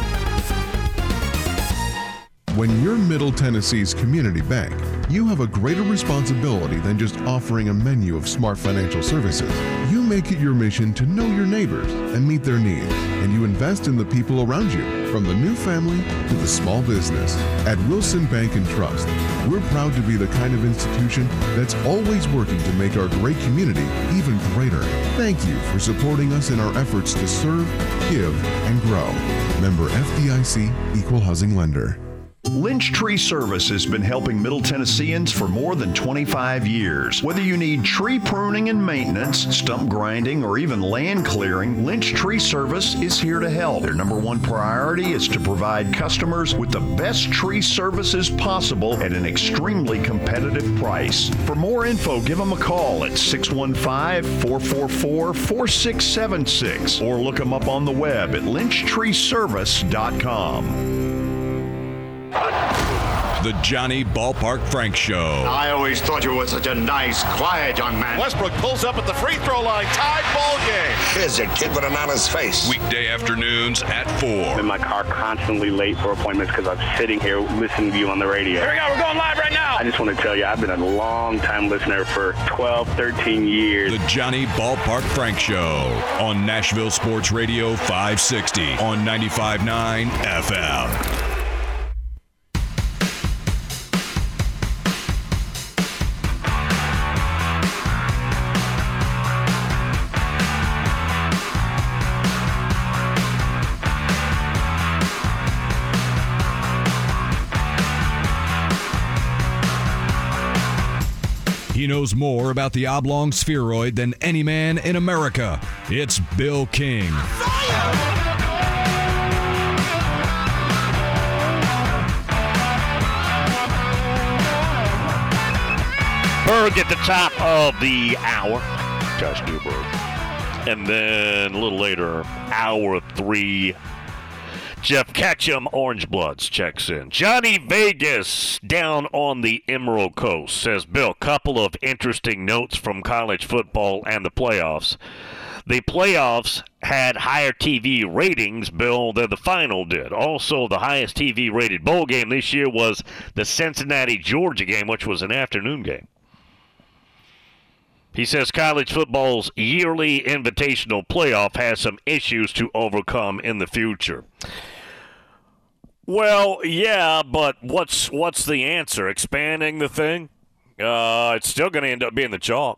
When you're Middle Tennessee's community bank, you have a greater responsibility than just offering a menu of smart financial services. You make it your mission to know your neighbors and meet their needs, and you invest in the people around you, from the new family to the small business. At Wilson Bank and Trust, we're proud to be the kind of institution that's always working to make our great community even greater. Thank you for supporting us in our efforts to serve, give, and grow. Member F D I C, Equal Housing Lender. Lynch Tree Service has been helping Middle Tennesseans for more than twenty-five years. Whether you need tree pruning and maintenance, stump grinding, or even land clearing, Lynch Tree Service is here to help. Their number one priority is to provide customers with the best tree services possible at an extremely competitive price. For more info, give them a call at six one five, four four four, four six seven six or look them up on the web at lynch tree service dot com. The Johnny Ballpark Frank Show. I always thought you were such a nice, quiet young man. Westbrook pulls up at the free throw line. Tied ball game. Here's a kid with an honest face. Weekday afternoons at four. I'm in my car constantly late for appointments because I'm sitting here listening to you on the radio. Here we go. We're going live right now. I just want to tell you, I've been a long-time listener for twelve, thirteen years. The Johnny Ballpark Frank Show on Nashville Sports Radio five sixty on ninety-five point nine F M. He knows more about the oblong spheroid than any man in America. It's Bill King. Berg at the top of the hour. Josh Newberg. And then a little later, hour three. Jeff Ketchum, Orange Bloods, checks in. Johnny Vegas down on the Emerald Coast says, Bill, couple of interesting notes from college football and the playoffs. The playoffs had higher T V ratings, Bill, than the final did. Also, the highest T V-rated bowl game this year was the Cincinnati-Georgia game, which was an afternoon game. He says college football's yearly invitational playoff has some issues to overcome in the future. Well, yeah, but what's what's the answer? Expanding the thing? Uh, it's still going to end up being the chalk.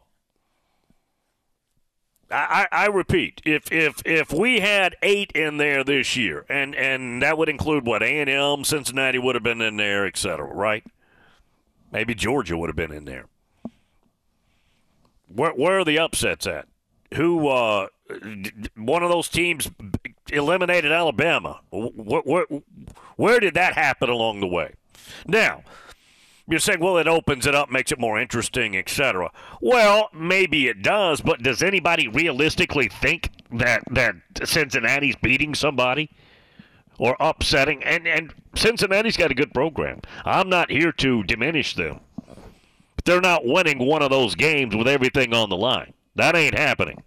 I, I, I repeat, if if if we had eight in there this year, and, and that would include, what, A and M, Cincinnati would have been in there, et cetera, right? Maybe Georgia would have been in there. Where, where are the upsets at? Who, uh, one of those teams eliminated Alabama. Where, where, where did that happen along the way? Now, you're saying, well, it opens it up, makes it more interesting, et cetera. Well, maybe it does, but does anybody realistically think that, that Cincinnati's beating somebody or upsetting? And, and Cincinnati's got a good program. I'm not here to diminish them. But they're not winning one of those games with everything on the line. That ain't happening.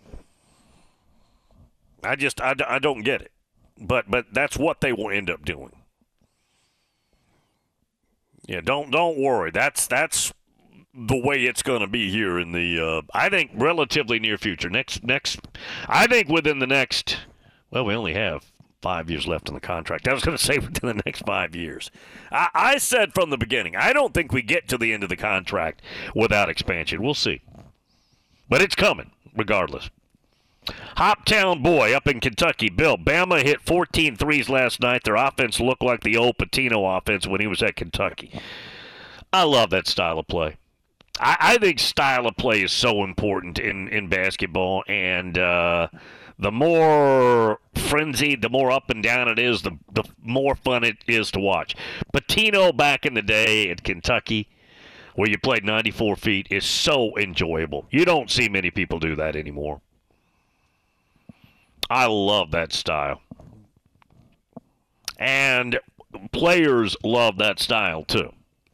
I just, I, I don't get it. But but that's what they will end up doing. Yeah, don't don't worry. That's that's the way it's going to be here in the uh, I think relatively near future. Next next, I think within the next. Well, we only have five years left in the contract. I was going to say within the next five years. I, I said from the beginning, I don't think we get to the end of the contract without expansion. We'll see, but it's coming regardless. Hoptown boy up in Kentucky, Bill. Bama hit fourteen threes last night. Their offense looked like the old Pitino offense when he was at Kentucky. I love that style of play. I, I think style of play is so important in, in basketball, and uh, the more frenzied, the more up and down it is, the, the more fun it is to watch. Pitino back in the day at Kentucky, where you played ninety-four feet, is so enjoyable. You don't see many people do that anymore. I love that style. And players love that style too.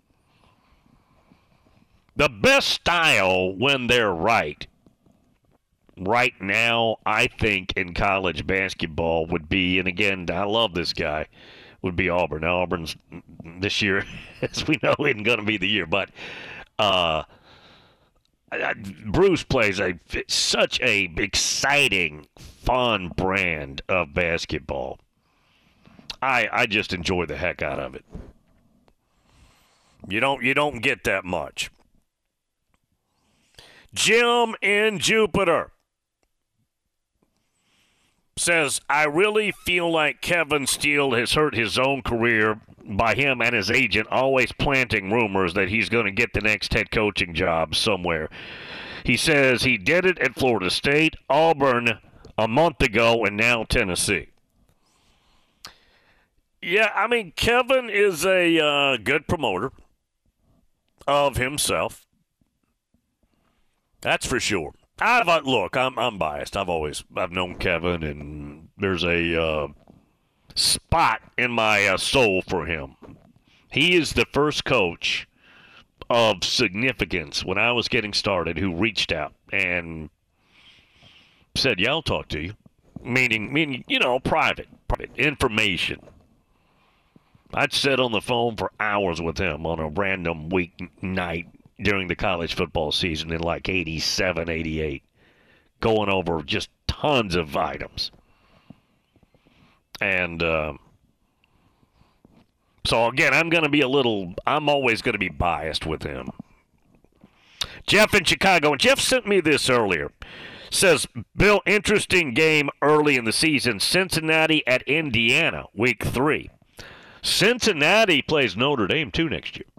The best style when they're right, right now, I think in college basketball would be, and again, I love this guy, would be Auburn. Now, Auburn's this year, as we know, isn't going to be the year, but uh, Bruce plays a such a exciting, fun brand of basketball. I I just enjoy the heck out of it. You don't you don't get that much. Jim in Jupiter says, I really feel like Kevin Steele has hurt his own career by him and his agent always planting rumors that he's going to get the next head coaching job somewhere. He says he did it at Florida State, Auburn a month ago, and now Tennessee. Yeah, I mean, Kevin is a uh, good promoter of himself. That's for sure. I've, uh, look, I'm I'm biased. I've always I've known Kevin, and there's a uh, spot in my uh, soul for him. He is the first coach of significance when I was getting started who reached out and said, yeah, I'll talk to you. Meaning, meaning you know, private, private information. I'd sit on the phone for hours with him on a random weeknight during the college football season in like eighty-seven, eighty-eight, going over just tons of items. And uh, so, again, I'm going to be a little, I'm always going to be biased with him. Jeff in Chicago, and Jeff sent me this earlier. Says, Bill, interesting game early in the season. Cincinnati at Indiana, week three. Cincinnati plays Notre Dame, too, next year.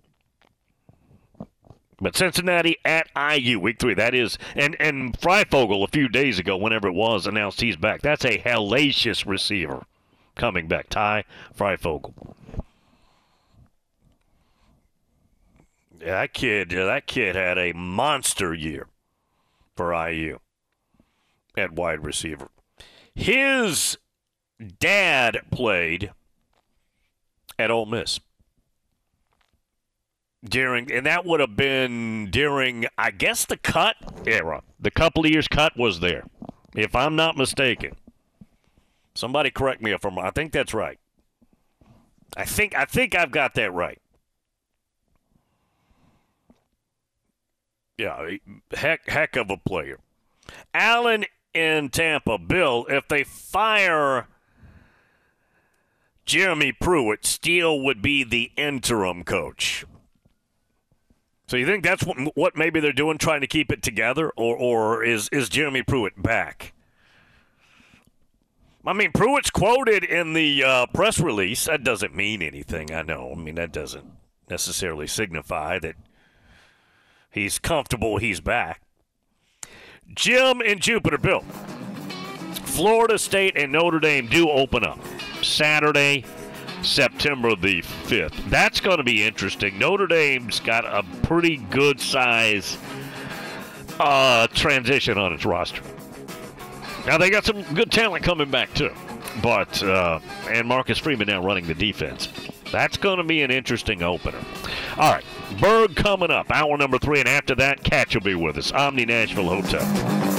But Cincinnati at I U, week three. That is, and, and Freifogel a few days ago, whenever it was, announced he's back. That's a hellacious receiver coming back. Ty Freifogel. Yeah, that kid, that kid had a monster year for I U at wide receiver. His dad played at Ole Miss. During, and that would have been during, I guess, the cut era. The couple of years cut was there, if I'm not mistaken. Somebody correct me if I'm wrong. I think that's right. I think I think I've got that right. Yeah, heck, heck of a player. Allen in Tampa. Bill, if they fire Jeremy Pruitt, Steele would be the interim coach. So you think that's what, what maybe they're doing, trying to keep it together, or or is, is Jeremy Pruitt back? I mean, Pruitt's quoted in the uh, press release. That doesn't mean anything, I know. I mean, that doesn't necessarily signify that he's comfortable he's back. Jim in Jupiter. Bill, Florida State and Notre Dame do open up Saturday, September the fifth. That's going to be interesting. Notre Dame's got a pretty good size uh, transition on its roster. Now, they got some good talent coming back, too. But, uh, and Marcus Freeman now running the defense. That's going to be an interesting opener. All right, Berg coming up, hour number three, and after that, Catch will be with us. Omni Nashville Hotel.